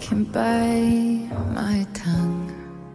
can bite my tongue.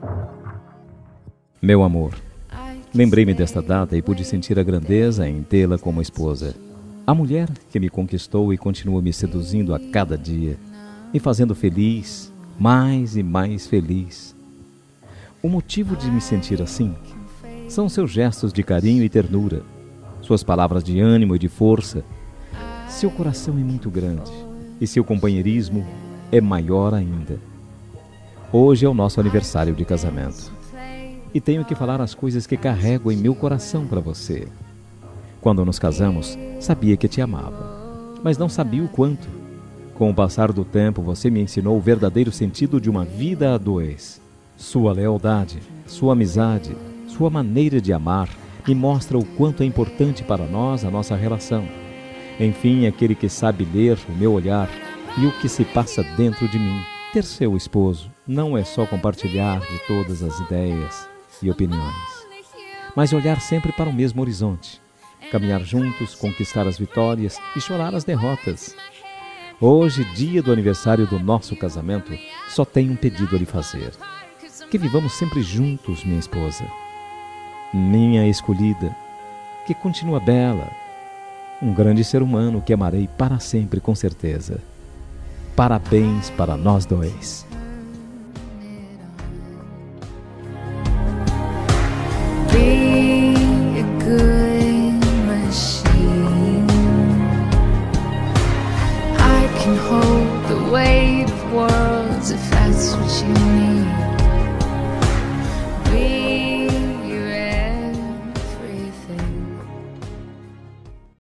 Meu amor, lembrei-me desta data e pude sentir a grandeza em tê-la como esposa. A mulher que me conquistou e continua me seduzindo a cada dia, me fazendo feliz, mais e mais feliz. O motivo de me sentir assim são seus gestos de carinho e ternura, suas palavras de ânimo e de força. Seu coração é muito grande e seu companheirismo é maior ainda. Hoje é o nosso aniversário de casamento e tenho que falar as coisas que carrego em meu coração para você. Quando nos casamos, sabia que te amava, mas não sabia o quanto. Com o passar do tempo, você me ensinou o verdadeiro sentido de uma vida a dois. Sua lealdade, sua amizade, sua maneira de amar me mostra o quanto é importante para nós a nossa relação. Enfim, aquele que sabe ler o meu olhar e o que se passa dentro de mim. Ter seu esposo não é só compartilhar de todas as ideias e opiniões, mas olhar sempre para o mesmo horizonte, caminhar juntos, conquistar as vitórias e chorar as derrotas. Hoje, dia do aniversário do nosso casamento, só tenho um pedido a lhe fazer: que vivamos sempre juntos, minha esposa, minha escolhida, que continua bela, um grande ser humano que amarei para sempre, com certeza. Parabéns para nós dois. Be a good machine. I can hold the weight of worlds if that's what you need.